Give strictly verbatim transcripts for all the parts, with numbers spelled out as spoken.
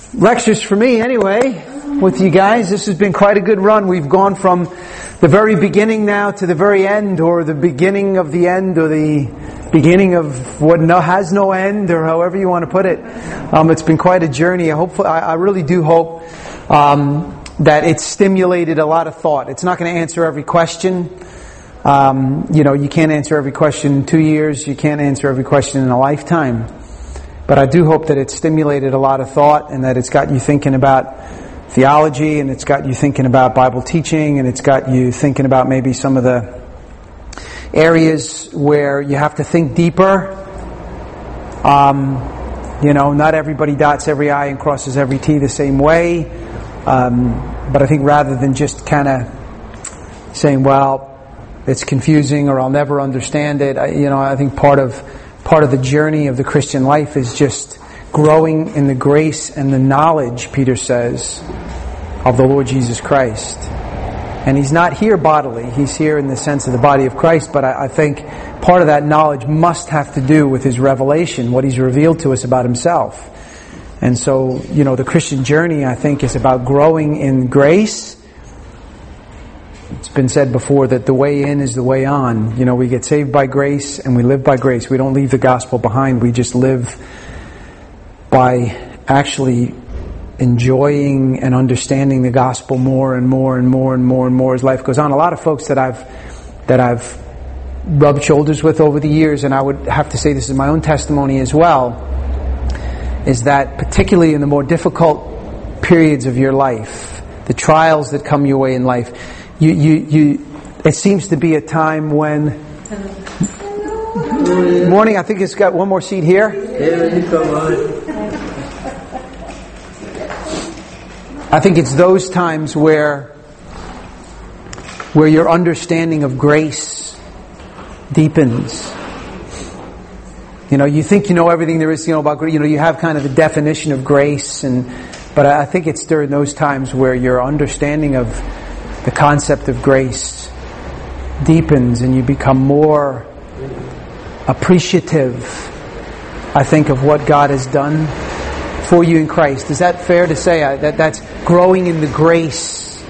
lectures for me anyway with you guys. This has been quite a good run. We've gone from the very beginning now to the very end, or the beginning of the end, or the beginning of what no, has no end, or however you want to put it. Um, it's been quite a journey. I hope, I, I really do hope um, that it's stimulated a lot of thought. It's not going to answer every question. Um, you know, you can't answer every question in two years. You can't answer every question in a lifetime. But I do hope that it's stimulated a lot of thought, and that it's got you thinking about theology, and it's got you thinking about Bible teaching, and it's got you thinking about maybe some of the areas where you have to think deeper. Um, you know, not everybody dots every I and crosses every T the same way. Um, but I think rather than just kind of saying, well, it's confusing or I'll never understand it, I, you know, I think part of part of the journey of the Christian life is just growing in the grace and the knowledge, Peter says, of the Lord Jesus Christ. And He's not here bodily. He's here in the sense of the body of Christ. But I, I think part of that knowledge must have to do with His revelation, what He's revealed to us about Himself. And so, you know, the Christian journey, I think, is about growing in grace. It's been said before that the way in is the way on. You know, we get saved by grace and we live by grace. We don't leave the gospel behind. We just live by actually enjoying and understanding the gospel more and more and more and more and more as life goes on. A lot of folks that I've that I've rubbed shoulders with over the years, and I would have to say this is my own testimony as well, is that particularly in the more difficult periods of your life, the trials that come your way in life, you you, you it seems to be a time when morning, I think it's got one more seat here. I think it's those times where where your understanding of grace deepens. You know, you think you know everything there is to know about grace. You know, you have kind of the definition of grace, and but I think it's during those times where your understanding of the concept of grace deepens, and you become more appreciative, I think, of what God has done for you in Christ. Is that fair to say? Uh, that that's growing in the grace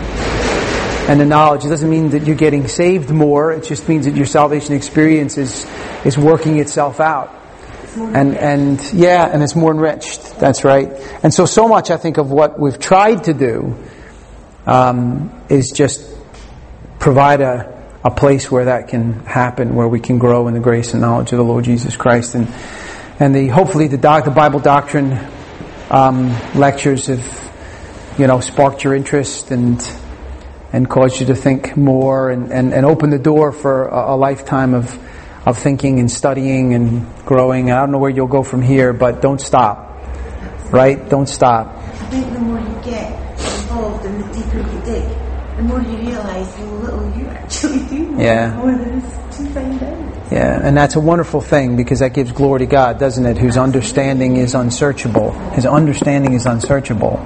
and the knowledge. It doesn't mean that you're getting saved more. It just means that your salvation experience is is working itself out. And and yeah, and it's more enriched. That's right. And so so much, I think, of what we've tried to do um, is just provide a a place where that can happen, where we can grow in the grace and knowledge of the Lord Jesus Christ. And and the hopefully the doc, the Bible doctrine um, lectures have, you know, sparked your interest and and caused you to think more, and, and, and open the door for a, a lifetime of of thinking and studying and growing. I don't know where you'll go from here, but don't stop. Right? Don't stop. I think the more you get involved and the deeper you dig, the more you realise how little you actually do. Yeah. The more there is to find out. Yeah, and that's a wonderful thing, because that gives glory to God, doesn't it? Whose understanding is unsearchable. His understanding is unsearchable.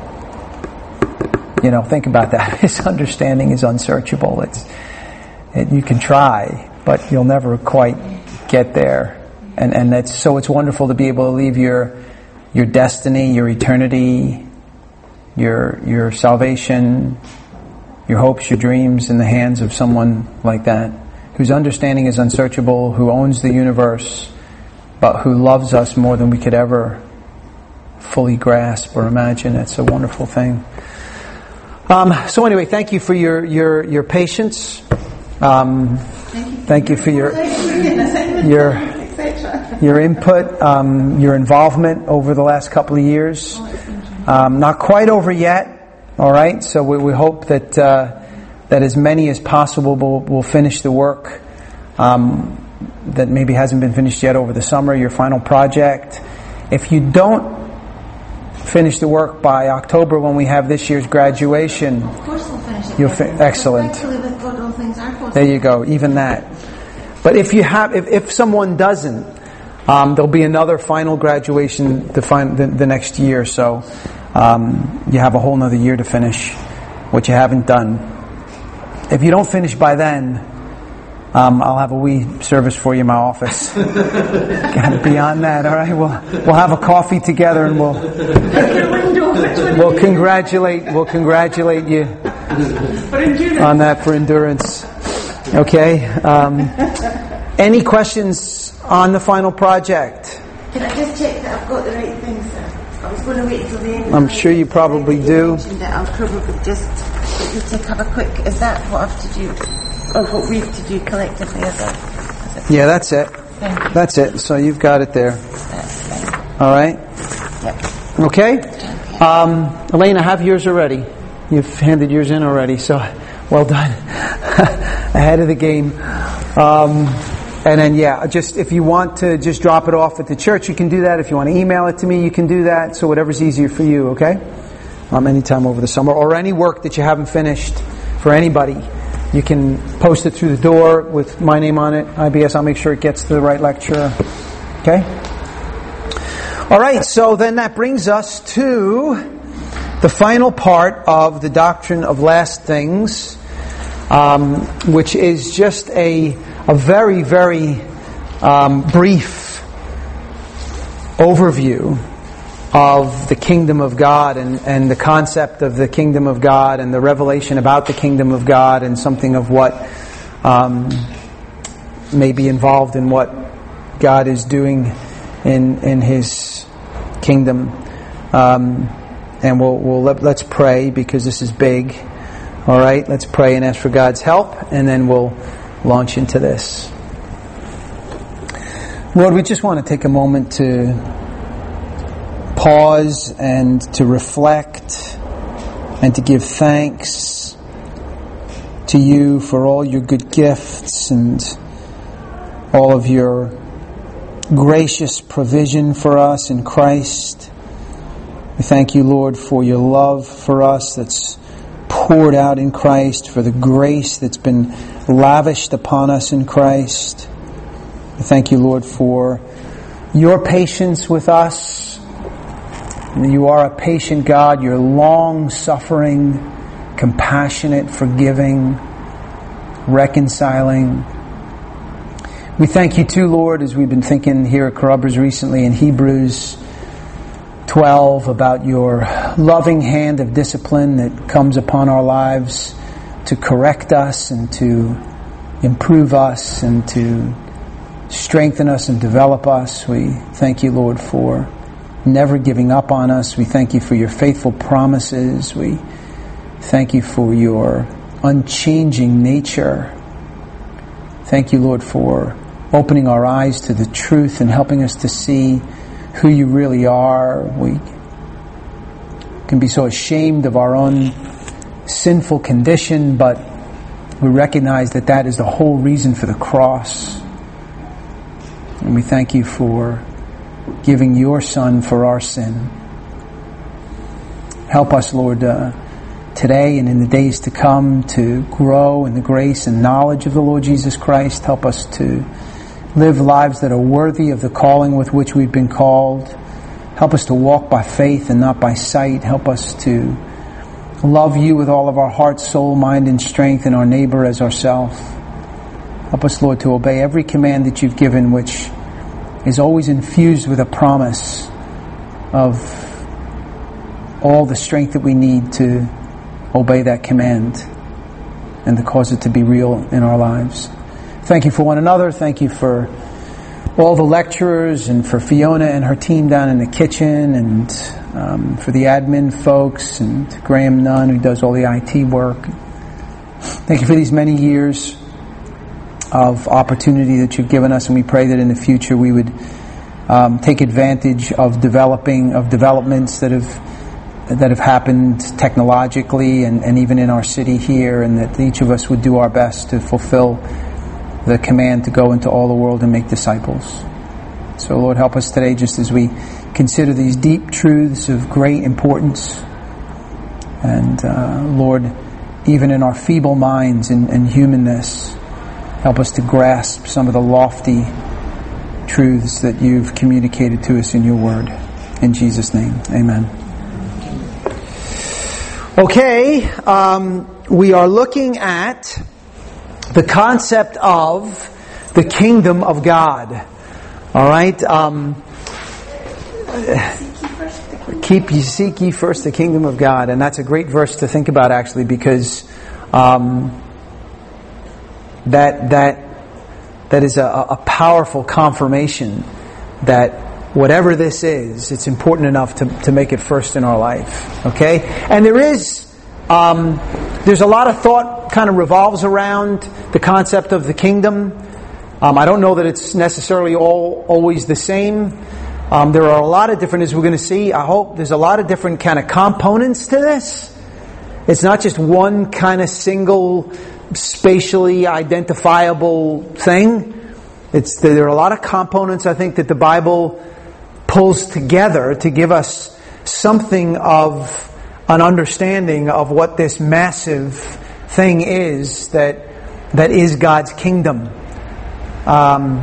You know, think about that. His understanding is unsearchable. It's it, you can try, but you'll never quite get there. And and that's so it's wonderful to be able to leave your your destiny, your eternity, your your salvation, your hopes, your dreams in the hands of someone like that, whose understanding is unsearchable, who owns the universe, but who loves us more than we could ever fully grasp or imagine. It's a wonderful thing. Um, so anyway, thank you for your your, your patience. Um, thank you for your your your input, um, your involvement over the last couple of years. Um, not quite over yet. All right, so we, we hope that uh, that as many as possible will, will finish the work um, that maybe hasn't been finished yet over the summer, your final project. If you don't finish the work by October, when we have this year's graduation, of course we'll finish it. You'll fi- excellent. With God, all things are possible. There you go, even that. But if you have, if, if someone doesn't, um, there'll be another final graduation the, fin- the, the next year. So um, you have a whole nother year to finish what you haven't done. If you don't finish by then, Um, I'll have a wee service for you in my office. Beyond that, all right, we'll we'll have a coffee together and we'll we'll congratulate, we'll congratulate you on that for endurance. Okay. Um, any questions on the final project? Can I just check that I've got the right thing, sir? I was going to wait until the end. I'm sure you probably do. That I'll probably just need to have a quick. Is that what I have to do, or what we have to do collectively? Is that? Is it? Yeah, that's it. That's it. So you've got it there. That's fine. All right. Yep. Okay. Um, Elena, have yours already. You've handed yours in already. So well done. Ahead of the game. Um, And then, yeah, just if you want to just drop it off at the church, you can do that. If you want to email it to me, you can do that. So whatever's easier for you, okay? Um, anytime over the summer. Or any work that you haven't finished for anybody, you can post it through the door with my name on it, I B S. I'll make sure it gets to the right lecturer. Okay? All right, so then that brings us to the final part of the doctrine of last things, um, which is just a... a very, very um, brief overview of the kingdom of God and, and the concept of the kingdom of God and the revelation about the kingdom of God and something of what um, may be involved in what God is doing in in His kingdom. Um, and we'll, we'll let, let's pray because this is big. All right, let's pray and ask for God's help, and then we'll launch into this. Lord, we just want to take a moment to pause and to reflect and to give thanks to you for all your good gifts and all of your gracious provision for us in Christ. We thank you, Lord, for your love for us that's poured out in Christ, for the grace that's been lavished upon us in Christ. We thank you, Lord, for your patience with us. You are a patient God. You're long-suffering, compassionate, forgiving, reconciling. We thank you too, Lord, as we've been thinking here at Carrubbers recently in Hebrews twelve about your loving hand of discipline that comes upon our lives to correct us and to improve us and to strengthen us and develop us. We thank you, Lord, for never giving up on us. We thank you for your faithful promises. We thank you for your unchanging nature. Thank you, Lord, for opening our eyes to the truth and helping us to see who you really are. We can be so ashamed of our own sinful condition, but we recognize that that is the whole reason for the cross. And we thank you for giving your Son for our sin. Help us, Lord, uh, today and in the days to come to grow in the grace and knowledge of the Lord Jesus Christ. Help us to live lives that are worthy of the calling with which we've been called. Help us to walk by faith and not by sight. Help us to love you with all of our heart, soul, mind, and strength, and our neighbor as ourselves. Help us, Lord, to obey every command that you've given, which is always infused with a promise of all the strength that we need to obey that command and to cause it to be real in our lives. Thank you for one another. Thank you for all the lecturers and for Fiona and her team down in the kitchen and um, for the admin folks and Graham Nunn who does all the I T work. Thank you for these many years of opportunity that you've given us, and we pray that in the future we would um, take advantage of developing of developments that have that have happened technologically and, and even in our city here, and that each of us would do our best to fulfill the command to go into all the world and make disciples. So, Lord, help us today just as we consider these deep truths of great importance. And, uh, Lord, even in our feeble minds and, and humanness, help us to grasp some of the lofty truths that you've communicated to us in your word. In Jesus' name, amen. Okay, um, we are looking at the concept of the kingdom of God. All right. Um, keep ye seek ye first the kingdom of God. And that's a great verse to think about, actually, because um, that that that is a, a powerful confirmation that whatever this is, it's important enough to, to make it first in our life. Okay? And there is um, there's a lot of thought kind of revolves around the concept of the kingdom. Um, I don't know that it's necessarily all always the same. Um, there are a lot of different, as we're going to see, I hope, there's a lot of different kind of components to this. It's not just one kind of single, spatially identifiable thing. It's there are a lot of components, I think, that the Bible pulls together to give us something of an understanding of what this massive thing is that that is God's kingdom. Um,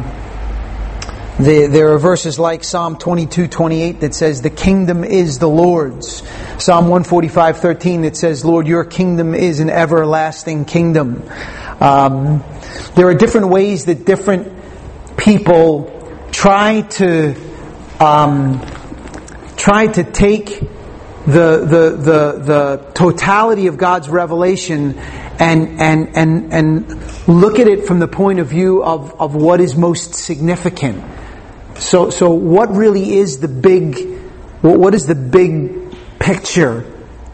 the, there are verses like Psalm twenty-two twenty-eight that says, "The kingdom is the Lord's." Psalm one forty-five thirteen that says, "Lord, your kingdom is an everlasting kingdom." Um, there are different ways that different people try to um, try to take the the the the totality of God's revelation and and and and look at it from the point of view of, of what is most significant. So so what really is the big what is the big picture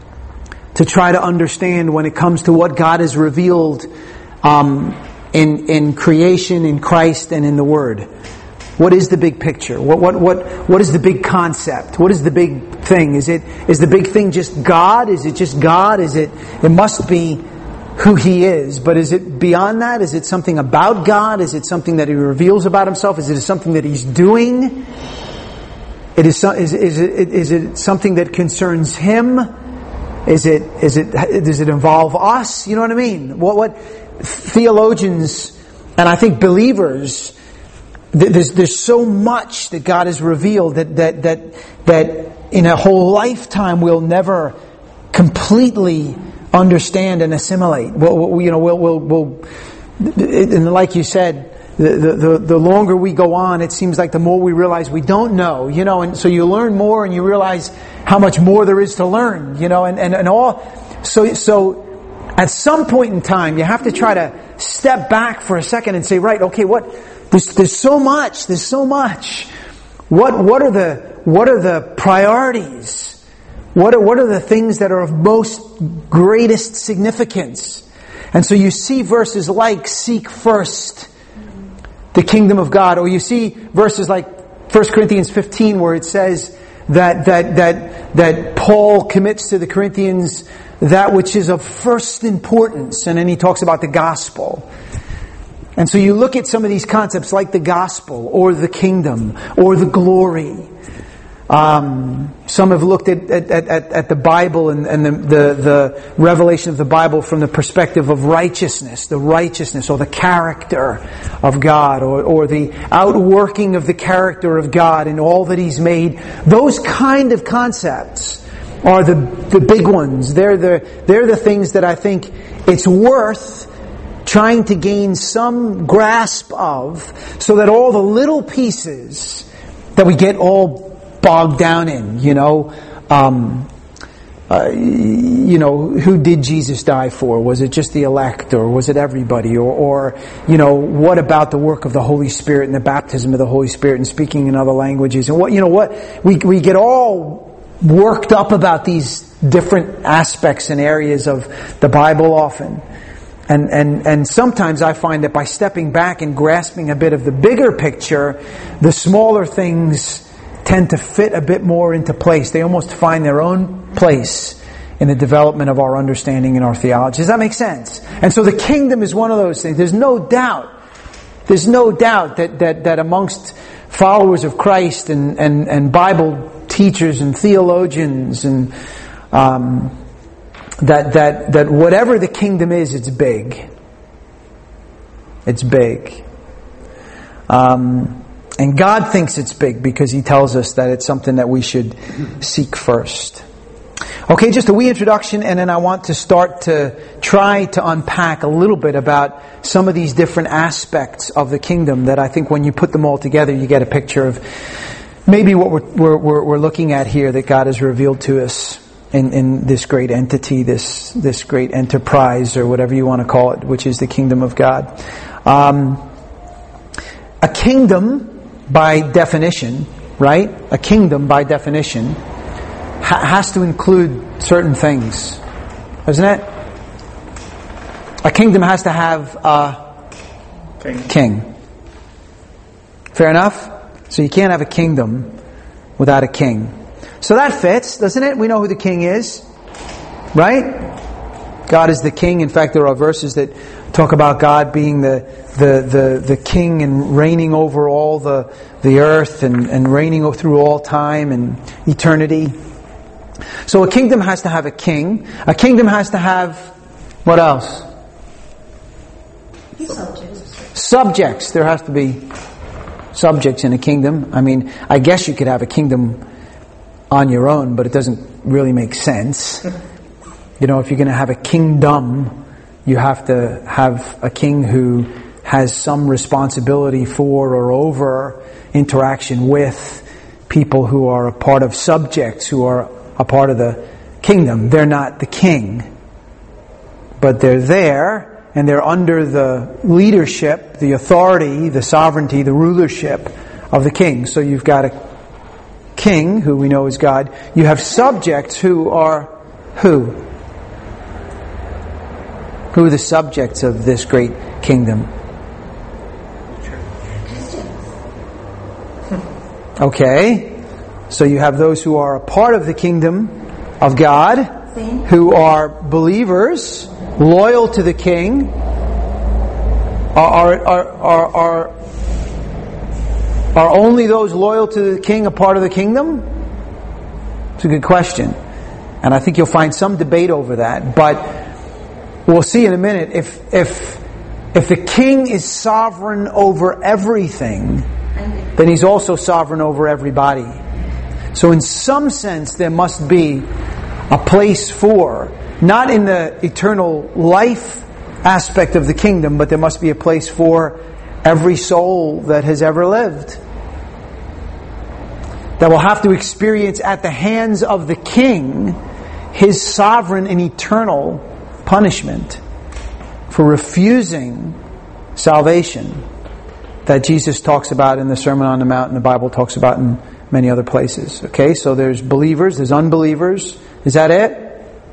to try to understand when it comes to what God has revealed um, in in creation, in Christ, and in the Word? What is the big picture? What what what what is the big concept? What is the big thing? Is it is the big thing just God? Is it just God? Is it it must be who He is, but is it beyond that? Is it something about God? Is it something that He reveals about Himself? Is it something that He's doing? It is is is it is it something that concerns Him? Is it is it does it involve us? You know what I mean? What what theologians and I think believers, there's there's so much that God has revealed that that that that in a whole lifetime we'll never completely understand and assimilate. We'll, you know, we'll, we'll, we'll, and like you said, the, the the longer we go on, it seems like the more we realize we don't know. You know, and so you learn more, and you realize how much more there is to learn. You know, and and, and all. So so, at some point in time, you have to try to step back for a second and say, right, okay, what? There's there's so much. There's so much. What what are the what are the priorities? What are, what are the things that are of most greatest significance? And so you see verses like, seek first the kingdom of God. Or you see verses like First Corinthians fifteen where it says that, that, that, that Paul commits to the Corinthians that which is of first importance. And then he talks about the gospel. And so you look at some of these concepts like the gospel or the kingdom or the glory. Um, some have looked at, at, at, at the Bible and, and the, the, the revelation of the Bible from the perspective of righteousness, the righteousness or the character of God, or, or the outworking of the character of God in all that He's made. Those kind of concepts are the, the big ones. They're the, they're the things that I think it's worth trying to gain some grasp of, so that all the little pieces that we get all bogged down in, you know, um, uh, you know, who did Jesus die for? Was it just the elect, or was it everybody? Or, or, you know, what about the work of the Holy Spirit and the baptism of the Holy Spirit and speaking in other languages? And what, you know, what we we get all worked up about these different aspects and areas of the Bible often. And, and, and sometimes I find that by stepping back and grasping a bit of the bigger picture, the smaller things tend to fit a bit more into place. They almost find their own place in the development of our understanding and our theology. Does that make sense? And so the kingdom is one of those things. There's no doubt, there's no doubt that, that, that amongst followers of Christ and, and, and Bible teachers and theologians and um, that, that, that whatever the kingdom is, it's big. It's big. Um, And God thinks it's big because He tells us that it's something that we should seek first. Okay, just a wee introduction, and then I want to start to try to unpack a little bit about some of these different aspects of the kingdom that I think when you put them all together, you get a picture of maybe what we're, we're, we're looking at here that God has revealed to us in, in this great entity, this, this great enterprise, or whatever you want to call it, which is the kingdom of God. Um, a kingdom, by definition, right? A kingdom, by definition, ha- has to include certain things, doesn't it? A kingdom has to have a king. king. Fair enough? So you can't have a kingdom without a king. So that fits, doesn't it? We know who the king is, right? God is the king. In fact, there are verses that talk about God being the the the, the king and reigning over all the the earth and, and reigning through all time and eternity. So a kingdom has to have a king. A kingdom has to have what else? Subjects. Subjects. There has to be subjects in a kingdom. I mean, I guess you could have a kingdom on your own, but it doesn't really make sense. You know, if you're going to have a kingdom, you have to have a king who has some responsibility for or over interaction with people who are a part of subjects, who are a part of the kingdom. They're not the king, but they're there, and they're under the leadership, the authority, the sovereignty, the rulership of the king. So you've got a king, who we know is God. You have subjects who are who? Who are the subjects of this great kingdom? Okay. So you have those who are a part of the kingdom of God, who are believers, loyal to the king. Are, are, are, are, are only those loyal to the king a part of the kingdom? It's a good question. And I think you'll find some debate over that. But we'll see in a minute. If, if, if the king is sovereign over everything, then he's also sovereign over everybody. So in some sense, there must be a place for, not in the eternal life aspect of the kingdom, but there must be a place for every soul that has ever lived, that will have to experience at the hands of the king his sovereign and eternal punishment for refusing salvation that Jesus talks about in the Sermon on the Mount and the Bible talks about in many other places. Okay, so there's believers, there's unbelievers. Is that it?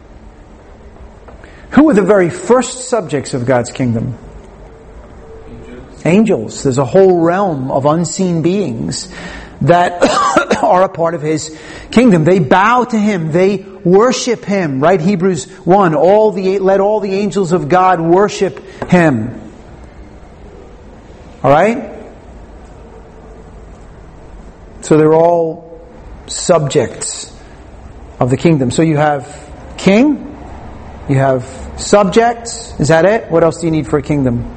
Who are the very first subjects of God's kingdom? Angels. Angels. There's a whole realm of unseen beings that are a part of His kingdom. They bow to Him. They worship Him. Right? Hebrews one. All the let all the angels of God worship Him. All right? So they're all subjects of the kingdom. So you have king, you have subjects. Is that it? What else do you need for a kingdom?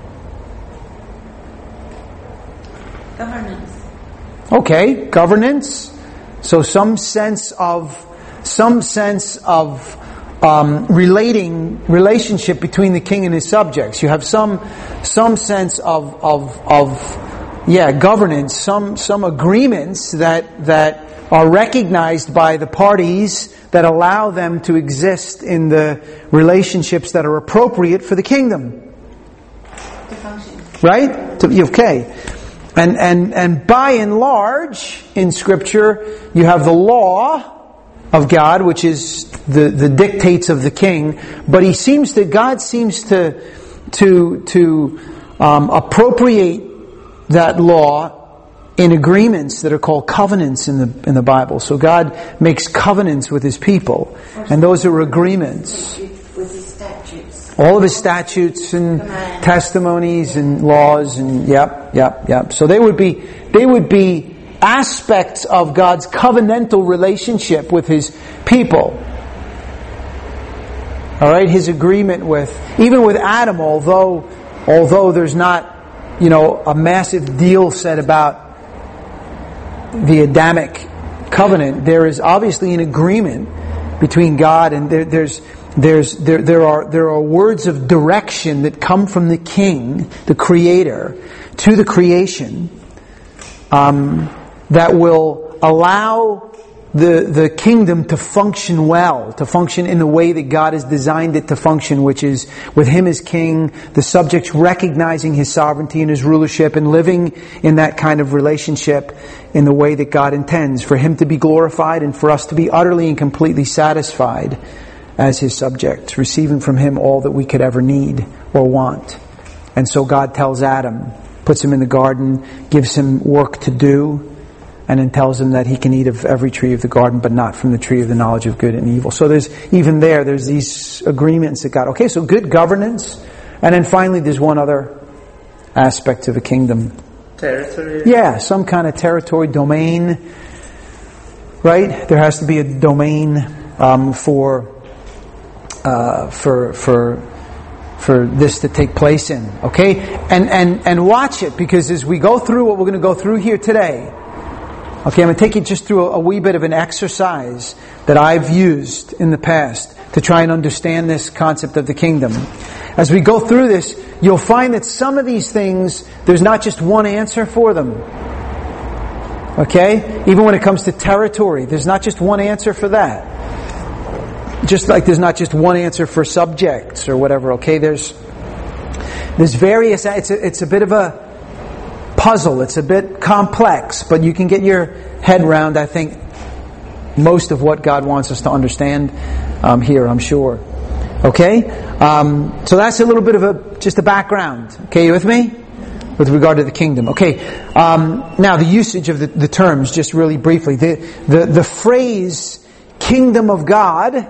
Governance. Okay, governance. So some sense of some sense of um, relating relationship between the king and his subjects. You have some some sense of of of yeah governance. Some some agreements that that are recognized by the parties that allow them to exist in the relationships that are appropriate for the kingdom. To function. Right? To, okay. And, and, and by and large, in Scripture, you have the law of God, which is the, the dictates of the king, but he seems to, God seems to, to, to, um, appropriate that law in agreements that are called covenants in the, in the Bible. So God makes covenants with His people, and those are agreements. With His statutes. All of His statutes and testimonies and laws and yep, yep, yep. So they would be, they would be aspects of God's covenantal relationship with His people. Alright, His agreement with, even with Adam, although, although there's not, you know, a massive deal said about the Adamic covenant, there is obviously an agreement between God and there, there's There's there there are there are words of direction that come from the King, the Creator, to the creation, um, that will allow the the kingdom to function well, to function in the way that God has designed it to function, which is with Him as King, the subjects recognizing His sovereignty and His rulership and living in that kind of relationship in the way that God intends, for Him to be glorified and for us to be utterly and completely satisfied as His subjects, receiving from Him all that we could ever need or want. And so God tells Adam, puts him in the garden, gives him work to do, and then tells him that he can eat of every tree of the garden, but not from the tree of the knowledge of good and evil. So there's, even there, there's these agreements that God, okay, so good governance, and then finally there's one other aspect to the kingdom. Territory? Yeah, some kind of territory, domain, right? There has to be a domain um, for, uh, for, for, for this to take place in, okay? And, and, and watch it, because as we go through what we're going to go through here today, okay, I'm going to take you just through a, a wee bit of an exercise that I've used in the past to try and understand this concept of the kingdom. As we go through this, you'll find that some of these things, there's not just one answer for them. Okay? Even when it comes to territory, there's not just one answer for that. Just like there's not just one answer for subjects or whatever, okay? There's there's various, it's a, it's a bit of a puzzle. It's a bit complex, but you can get your head around, I think, most of what God wants us to understand um, here, I'm sure. Okay? Um, so that's a little bit of a just a background. Okay, you with me? With regard to the kingdom. Okay. Um, now, the usage of the, the terms, just really briefly. The, the, the phrase, kingdom of God,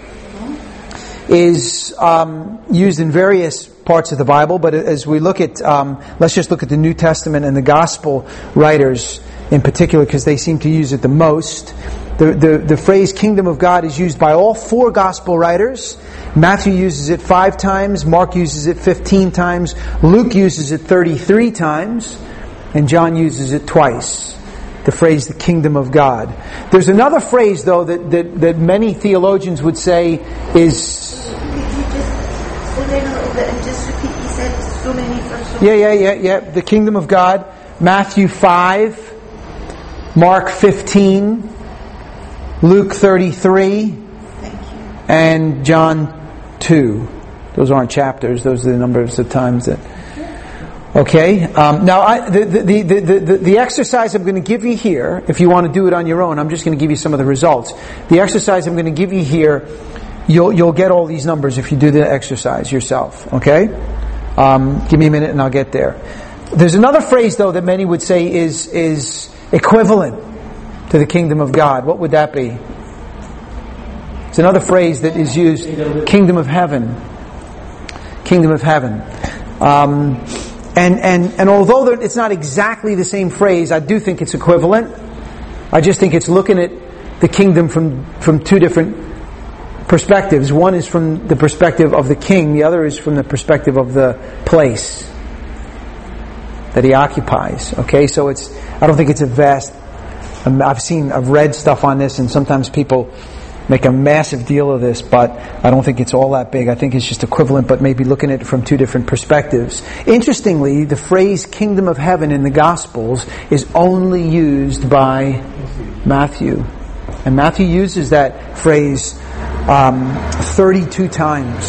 is um, used in various parts of the Bible, but as we look at, um, let's just look at the New Testament and the Gospel writers in particular, because they seem to use it the most. The, the, the phrase kingdom of God is used by all four Gospel writers. Matthew uses it five times, Mark uses it fifteen times, Luke uses it thirty-three times, and John uses it twice. The phrase, the kingdom of God. There's another phrase, though, that, that, that many theologians would say is... Yeah, yeah, yeah, yeah. The kingdom of God. Matthew five, Mark fifteen, Luke thirty-three, and John two. Those aren't chapters. Those are the numbers of times that... Okay. Um, now, I, the, the, the, the, the, the exercise I'm going to give you here, if you want to do it on your own, I'm just going to give you some of the results. The exercise I'm going to give you here, you'll you'll get all these numbers if you do the exercise yourself. Okay. Um, give me a minute and I'll get there. There's another phrase, though, that many would say is is equivalent to the kingdom of God. What would that be? It's another phrase that is used, kingdom of heaven. Kingdom of heaven. Um, and, and, and although it's not exactly the same phrase, I do think it's equivalent. I just think it's looking at the kingdom from, from two different perspectives. One is from the perspective of the king, the other is from the perspective of the place that he occupies. Okay, so it's, I don't think it's a vast, I've seen, I've read stuff on this, and sometimes people make a massive deal of this, but I don't think it's all that big. I think it's just equivalent, but maybe looking at it from two different perspectives. Interestingly, the phrase kingdom of heaven in the Gospels is only used by Matthew. And Matthew uses that phrase um, thirty-two times.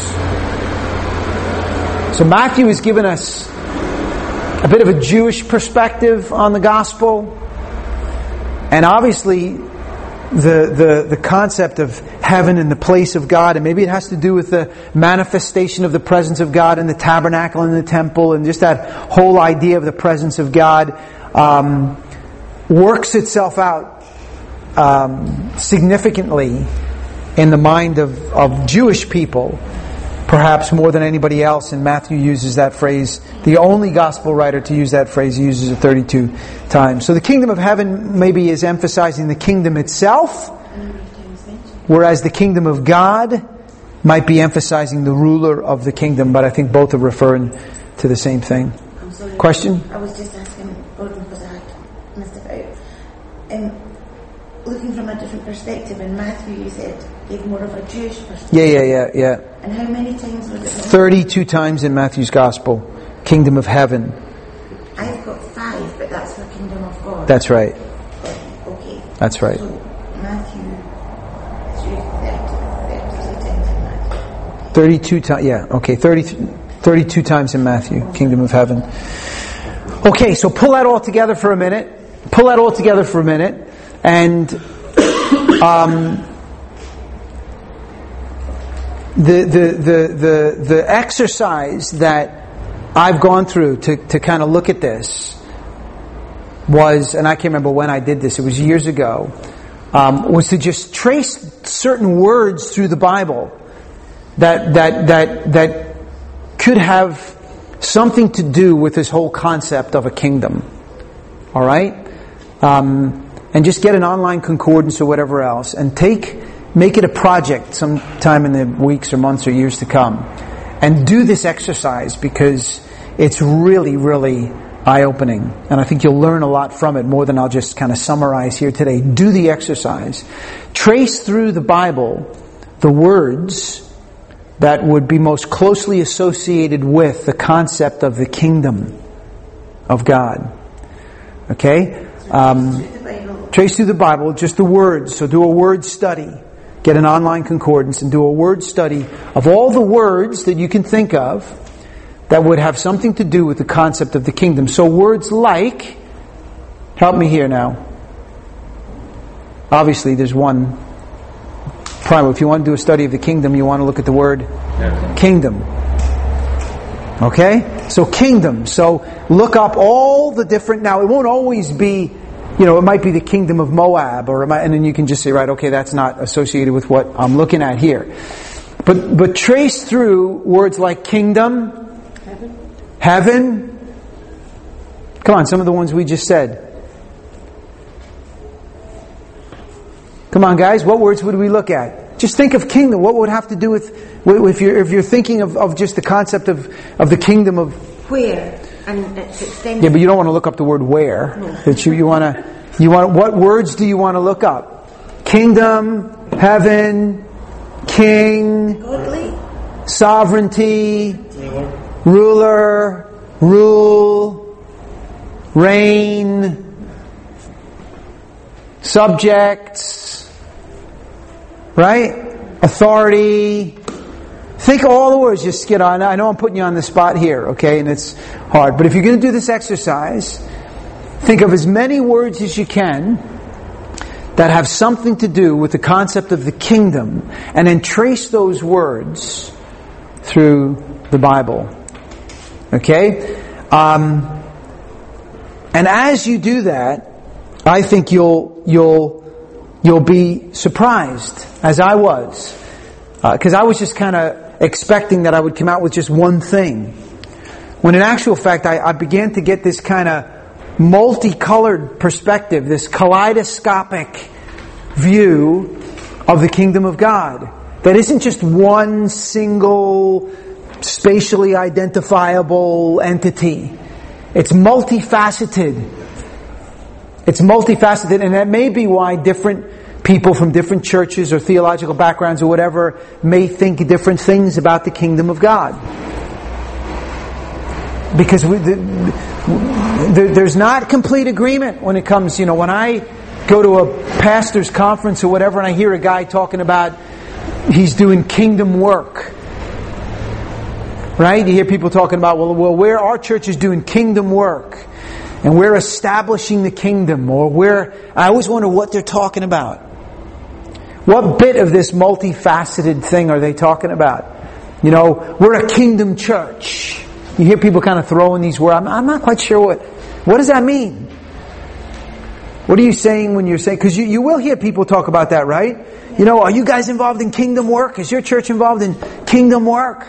So Matthew has given us a bit of a Jewish perspective on the gospel. And obviously, the, the, the concept of heaven and the place of God, and maybe it has to do with the manifestation of the presence of God in the tabernacle and the temple, and just that whole idea of the presence of God um, works itself out um, significantly in the mind of, of Jewish people, perhaps more than anybody else. And Matthew uses that phrase, the only gospel writer to use that phrase, he uses it thirty-two times. So the kingdom of heaven maybe is emphasizing the kingdom itself, whereas the kingdom of God might be emphasizing the ruler of the kingdom, but I think both are referring to the same thing. I'm sorry. Question? I was just asking Gordon because I had missed it out. Um, looking from a different perspective, in Matthew you said gave more of a Jewish perspective. Yeah, yeah, yeah, yeah. And how many times was it? thirty-two times in Matthew's gospel. Kingdom of heaven. I've got five, but that's for kingdom of God. That's right. Um, That's right. So Matthew thirty-two times in Matthew. thirty-two times, yeah, okay, thirty, thirty-two times in Matthew, kingdom of heaven. Okay, so pull that all together for a minute. Pull that all together for a minute. And um, the, the, the, the, the exercise that I've gone through to, to kind of look at this was, and I can't remember when I did this, it was years ago, um, was to just trace certain words through the Bible that that that that could have something to do with this whole concept of a kingdom. All right? Um, and just get an online concordance or whatever else, and take, make it a project sometime in the weeks or months or years to come. And do this exercise, because it's really, really eye-opening. And I think you'll learn a lot from it, more than I'll just kind of summarize here today. Do the exercise. Trace through the Bible the words that would be most closely associated with the concept of the kingdom of God. Okay? Um, trace through the Bible, just the words. So do a word study. Get an online concordance and do a word study of all the words that you can think of that would have something to do with the concept of the kingdom. So words like, help me here now. Obviously there's one. Primal, if you want to do a study of the kingdom, you want to look at the word kingdom. Okay? So kingdom. So look up all the different, now it won't always be, you know, it might be the kingdom of Moab, or it might, and then you can just say, right, okay, that's not associated with what I'm looking at here. But but trace through words like kingdom, heaven. heaven. Come on, some of the ones we just said. Come on, guys, what words would we look at? Just think of kingdom. What would it have to do with, if you're, if you're thinking of, of just the concept of, of the kingdom of... Where? And it's extended. Yeah, but you don't want to look up the word where. No. That you, you want to, you want, what words do you want to look up? Kingdom, heaven, king, Godly. sovereignty, ruler, rule, reign, subjects, right? Authority. Think of all the words. Just get on. I know I'm putting you on the spot here, okay, and it's hard. But if you're going to do this exercise, think of as many words as you can that have something to do with the concept of the kingdom, and then trace those words through the Bible. Okay? Um, and as you do that, I think you'll you'll you'll be surprised, as I was, because uh, I was just kind of expecting that I would come out with just one thing, when in actual fact I, I began to get this kind of multicolored perspective, this kaleidoscopic view of the kingdom of God, that isn't just one single spatially identifiable entity. It's multifaceted. It's multifaceted, and that may be why different people from different churches or theological backgrounds or whatever may think different things about the kingdom of God. Because we, the, the, there's not complete agreement when it comes, you know, when I go to a pastor's conference or whatever and I hear a guy talking about he's doing kingdom work. Right? You hear people talking about, well, well, where our church is doing kingdom work, and we're establishing the kingdom, or we're, I always wonder what they're talking about. What bit of this multifaceted thing are they talking about? You know, we're a kingdom church. You hear people kind of throwing these words. I'm, I'm not quite sure what, what does that mean? What are you saying when you're saying, because you, you will hear people talk about that, right? You know, are you guys involved in kingdom work? Is your church involved in kingdom work?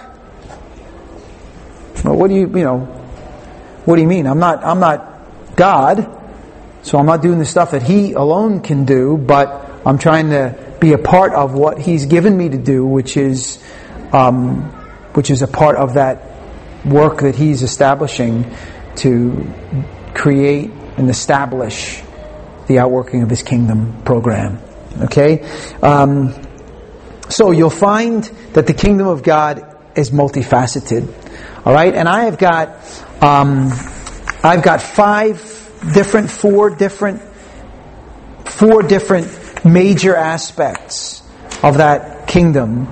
Well, what do you, you know, what do you mean? I'm not, I'm not God, so I'm not doing the stuff that He alone can do, but I'm trying to be a part of what He's given me to do, which is, um, which is a part of that work that He's establishing to create and establish the outworking of His kingdom program. Okay? Um, so you'll find that the kingdom of God is multifaceted. Alright? And I have got, um, I've got five different, four different four different major aspects of that kingdom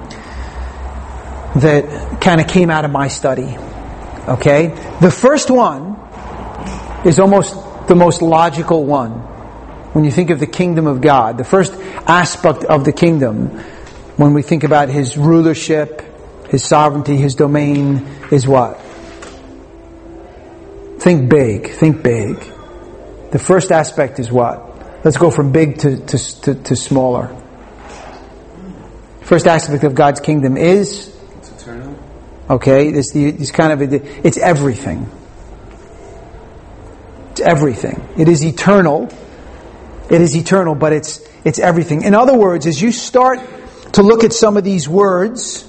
that kind of came out of my study. Okay? The first one is almost the most logical one. When you think of the kingdom of God, the first aspect of the kingdom, when we think about His rulership, His sovereignty, His domain, is what? Think big. Think big. The first aspect is what? Let's go from big to, to, to, to smaller. First aspect of God's kingdom is? It's eternal. Okay, it's, the, it's kind of, a, it's everything. It's everything. It is eternal. It is eternal, but it's, it's everything. In other words, as you start to look at some of these words,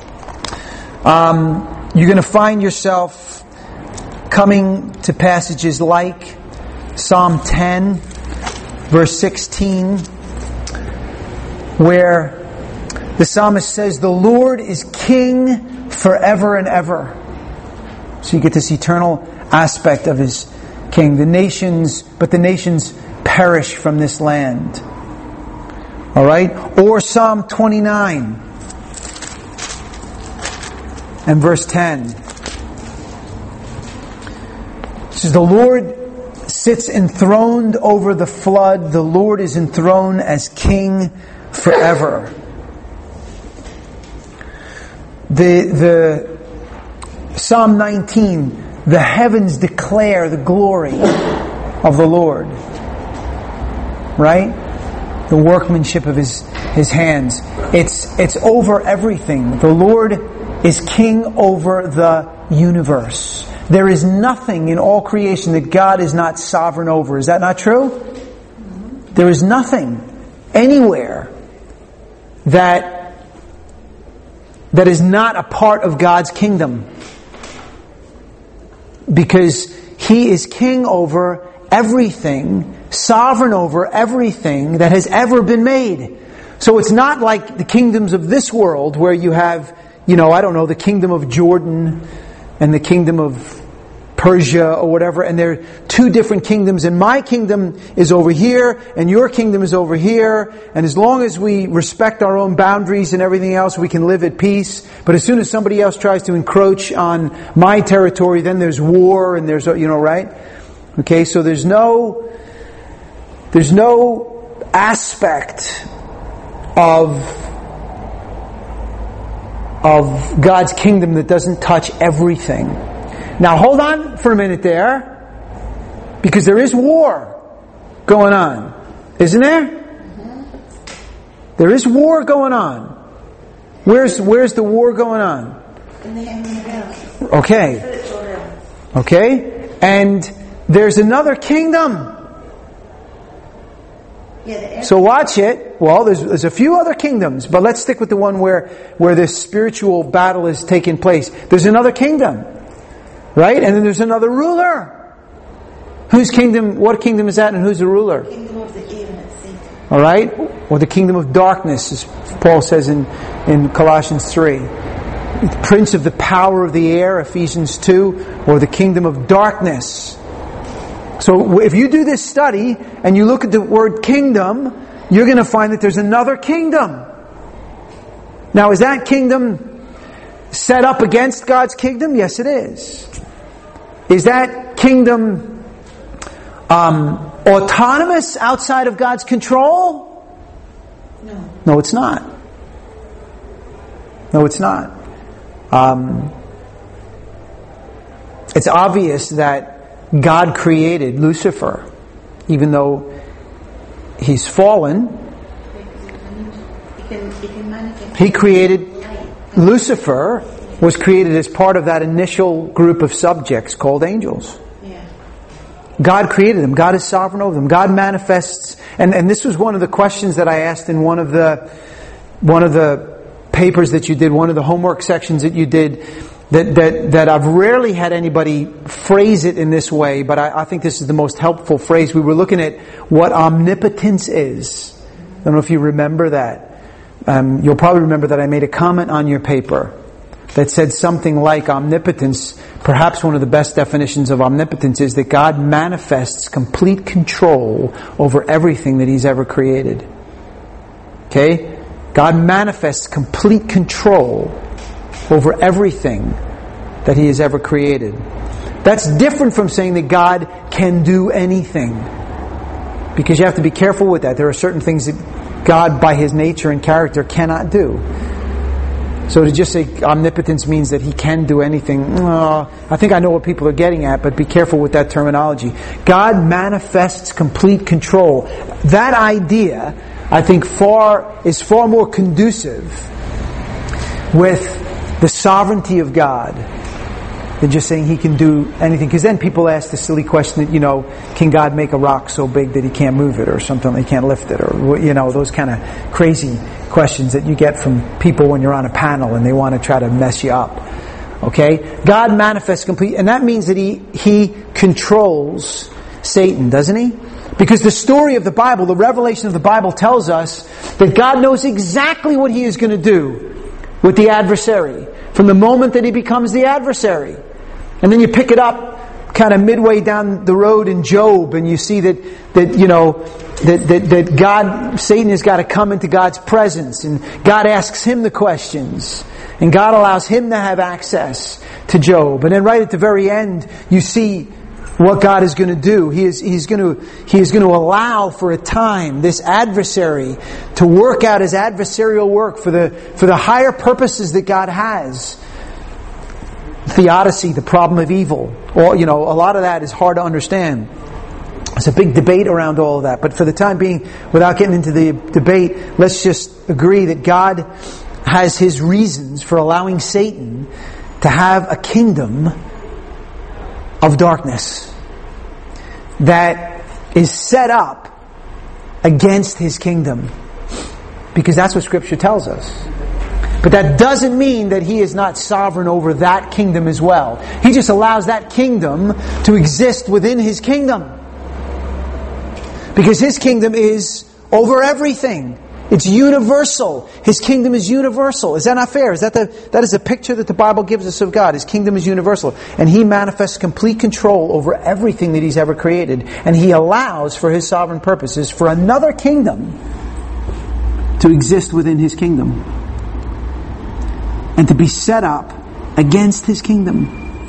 um, you're going to find yourself coming to passages like Psalm ten, verse sixteen, where the psalmist says, "The Lord is King forever and ever." So you get this eternal aspect of His King. The nations, but the nations perish from this land. All right? Or Psalm twenty-nine and verse ten. It says, "The Lord sits enthroned over the flood. The Lord is enthroned as King forever." The the Psalm nineteen, "The heavens declare the glory of the Lord." Right? The workmanship of His His hands. It's it's over everything. The Lord is King over the universe. There is nothing in all creation that God is not sovereign over. Is that not true? There is nothing anywhere that that is not a part of God's kingdom. Because He is King over everything, sovereign over everything that has ever been made. So it's not like the kingdoms of this world where you have, you know, I don't know, the kingdom of Jordan and the kingdom of Persia or whatever, and they're two different kingdoms, and my kingdom is over here and your kingdom is over here, and as long as we respect our own boundaries and everything else, we can live at peace. But as soon as somebody else tries to encroach on my territory, then there's war and there's, you know, right? Okay, so there's no there's no aspect of of God's kingdom that doesn't touch everything. Now hold on for a minute there, because there is war going on, isn't there? Mm-hmm. There is war going on. Where's where's the war going on? In the heaven. Okay. Okay, and there's another kingdom. Yeah, so watch it. Well, there's, there's a few other kingdoms, but let's stick with the one where where this spiritual battle is taking place. There's another kingdom. Right? And then there's another ruler. Whose kingdom, what kingdom is that, and who's the ruler? Kingdom of the air and its Satan. Alright? Or the kingdom of darkness, as Paul says in, in Colossians three. The prince of the power of the air, Ephesians two, or the kingdom of darkness. So if you do this study, and you look at the word kingdom, you're going to find that there's another kingdom. Now, is that kingdom set up against God's kingdom? Yes, it is. Is that kingdom um, autonomous outside of God's control? No. No, it's not. No, it's not. Um, it's obvious that God created Lucifer, even though he's fallen. He can, he can manifest. He created Lucifer. Was created as part of that initial group of subjects called angels. Yeah. God created them. God is sovereign over them. God manifests, and, and this was one of the questions that I asked in one of the one of the papers that you did, one of the homework sections that you did, that that, that I've rarely had anybody phrase it in this way, but I, I think this is the most helpful phrase. We were looking at what omnipotence is. I don't know if you remember that. Um, you'll probably remember that I made a comment on your paper that said something like omnipotence. Perhaps one of the best definitions of omnipotence is that God manifests complete control over everything that He's ever created. Okay? God manifests complete control over everything that He has ever created. That's different from saying that God can do anything. Because you have to be careful with that. There are certain things that God, by His nature and character, cannot do. So to just say omnipotence means that He can do anything, uh, I think I know what people are getting at, but be careful with that terminology. God manifests complete control. That idea, I think, far is far more conducive with the sovereignty of God than just saying He can do anything. Because then people ask the silly question that, you know, can God make a rock so big that He can't move it, or something, He can't lift it, or, you know, those kind of crazy questions that you get from people when you're on a panel and they want to try to mess you up. Okay? God manifests complete, and that means that He He controls Satan, doesn't He? Because the story of the Bible, the revelation of the Bible tells us that God knows exactly what He is going to do with the adversary from the moment that he becomes the adversary. And then you pick it up kind of midway down the road in Job, and you see that, that you know, that, that, that God, Satan has got to come into God's presence, and God asks him the questions, and God allows him to have access to Job. And then right at the very end, you see what God is going to do. He is, he's going to, he is going to allow for a time this adversary to work out his adversarial work for the, for the higher purposes that God has. Theodicy, the problem of evil. Or, you know, a lot of that is hard to understand. There's a big debate around all of that. But for the time being, without getting into the debate, let's just agree that God has His reasons for allowing Satan to have a kingdom of darkness that is set up against His kingdom. Because that's what Scripture tells us. But that doesn't mean that He is not sovereign over that kingdom as well. He just allows that kingdom to exist within His kingdom. Because His kingdom is over everything. It's universal. His kingdom is universal. Is that not fair? Is that the, that is a picture that the Bible gives us of God. His kingdom is universal. And He manifests complete control over everything that He's ever created. And He allows for His sovereign purposes for another kingdom to exist within His kingdom. And to be set up against His kingdom.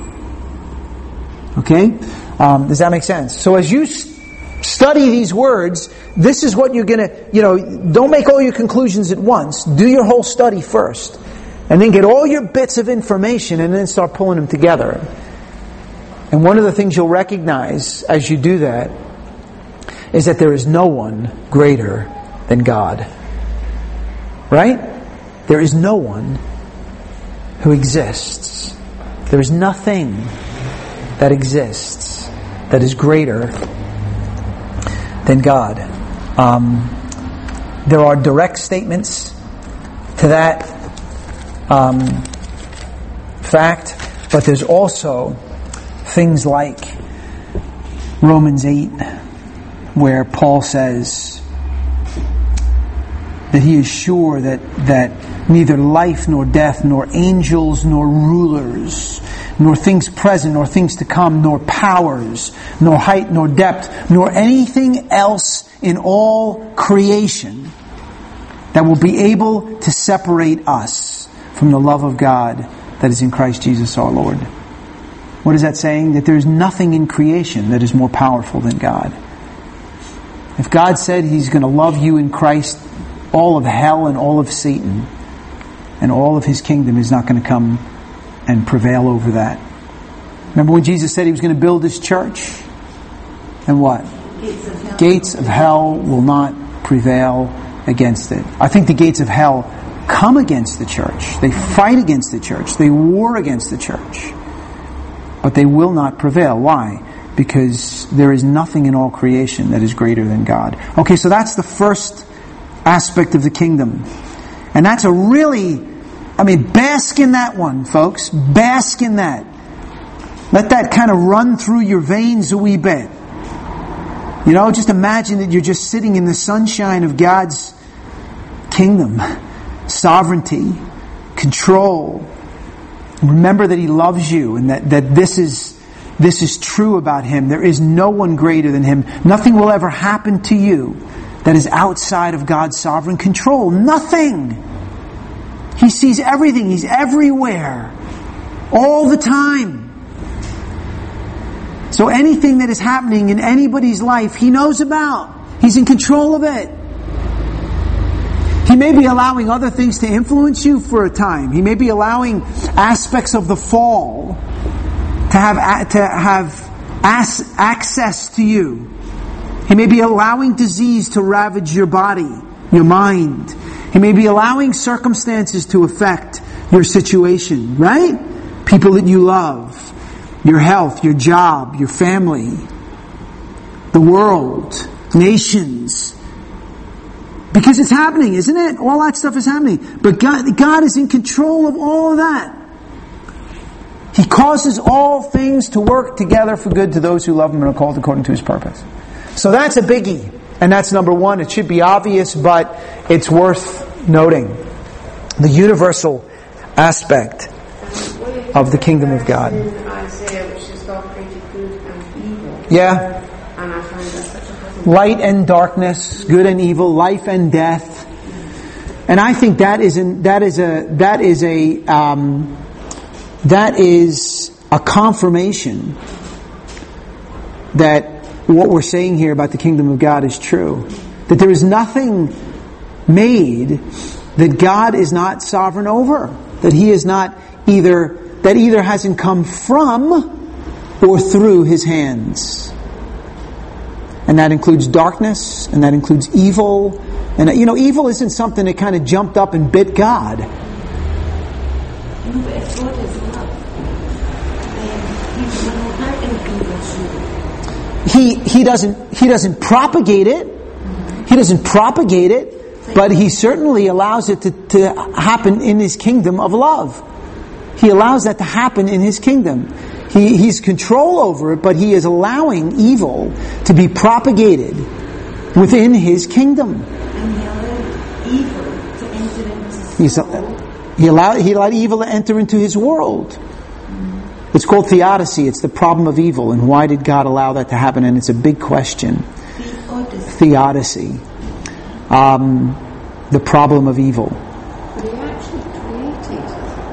Okay? Um, does that make sense? So as you study these words, this is what you're going to, you know, don't make all your conclusions at once. Do your whole study first. And then get all your bits of information and then start pulling them together. And one of the things you'll recognize as you do that is that there is no one greater than God. Right? There is no one who exists. There is nothing that exists that is greater than God. Um, there are direct statements to that um, fact, but there's also things like Romans eight, where Paul says that he is sure that that neither life nor death, nor angels nor rulers, nor things present, nor things to come, nor powers, nor height, nor depth, nor anything else in all creation that will be able to separate us from the love of God that is in Christ Jesus our Lord. What is that saying? That there is nothing in creation that is more powerful than God. If God said He's going to love you in Christ, all of hell and all of Satan and all of his kingdom is not going to come and prevail over that. Remember when Jesus said He was going to build His church? And what? Gates of hell, gates of hell will not prevail against it. I think the gates of hell come against the church. They fight against the church. They war against the church. But they will not prevail. Why? Because there is nothing in all creation that is greater than God. Okay, so that's the first aspect of the kingdom. And that's a really, I mean, bask in that one, folks. Bask in that. Let that kind of run through your veins a wee bit. You know, just imagine that you're just sitting in the sunshine of God's kingdom. Sovereignty, control, Remember that He loves you and that, that this is this is true about Him. There is no one greater than Him. Nothing will ever happen to you that is outside of God's sovereign control. Nothing. He sees everything. He's everywhere. All the time. So anything that is happening in anybody's life, He knows about. He's in control of it. He may be allowing other things to influence you for a time. He may be allowing aspects of the fall to have to have as, access to you. He may be allowing disease to ravage your body, your mind. He may be allowing circumstances to affect your situation, right? People that you love, your health, your job, your family, the world, nations. Because it's happening, isn't it? All that stuff is happening. But God, God is in control of all of that. He causes all things to work together for good to those who love Him and are called according to His purpose. So that's a biggie. And that's number one. It should be obvious, but it's worth noting. The universal aspect of the kingdom of God. Yeah. Light and darkness, good and evil, life and death. And I think that is an, that is a that is a um, that is a confirmation that what we're saying here about the kingdom of God is true. That there is nothing made that God is not sovereign over. That He is not either, that either hasn't come from or through His hands. And that includes darkness, and that includes evil. And you know, evil isn't something that kind of jumped up and bit God. He he doesn't he doesn't propagate it. He doesn't propagate it, but He certainly allows it to, to happen in His kingdom of love. He allows that to happen in His kingdom. He He's control over it, but He is allowing evil to be propagated within His kingdom. And He allowed evil to enter into His He's, he allowed He allowed evil to enter into His world. It's called theodicy. It's the problem of evil. And why did God allow that to happen? And it's a big question. Theodicy. Um, the problem of evil. But He actually created.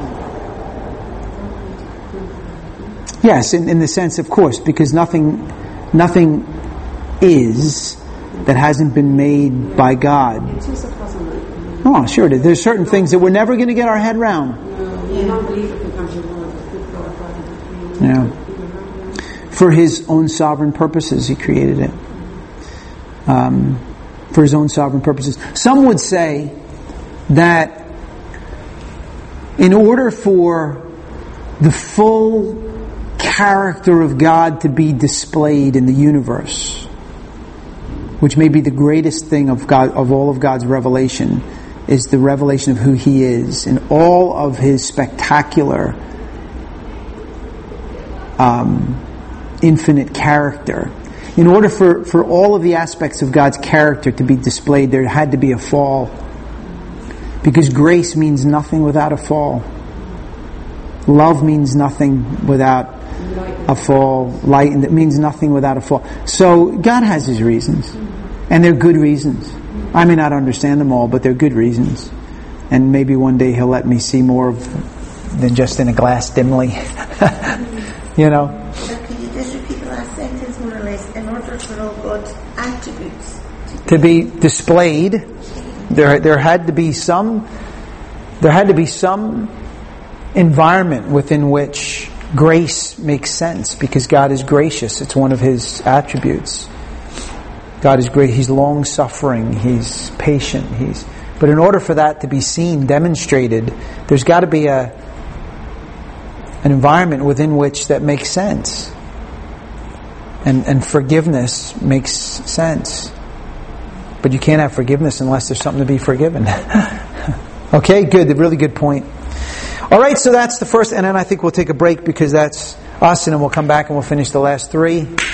Yes, in, in the sense, of course, because nothing, nothing is that hasn't been made by God. It is a puzzle. Oh, sure it is. There's certain things that we're never going to get our head around. No, you don't believe it becomes your Lord. Yeah. For His own sovereign purposes, He created it. Um, for His own sovereign purposes. Some would say that in order for the full character of God to be displayed in the universe, which may be the greatest thing of God, of all of God's revelation, is the revelation of who He is and all of His spectacular Um, infinite character. In order for, for all of the aspects of God's character to be displayed, there had to be a fall. Because grace means nothing without a fall. Love means nothing without a fall. Light and it means nothing without a fall. So God has His reasons. And they're good reasons. I may not understand them all, but they're good reasons. And maybe one day He'll let me see more of than just in a glass dimly. You know. So could you just repeat the last sentence more or less? In order for all God's attributes to be displayed, there there had to be some there had to be some environment within which grace makes sense, because God is gracious. It's one of His attributes. God is great. He's long suffering. He's patient. He's but in order for that to be seen, demonstrated, there's got to be a an environment within which that makes sense. And and forgiveness makes sense. But you can't have forgiveness unless there's something to be forgiven. Okay, good. A really good point. All right, so that's the first, and then I think we'll take a break because that's us, and then we'll come back and we'll finish the last three.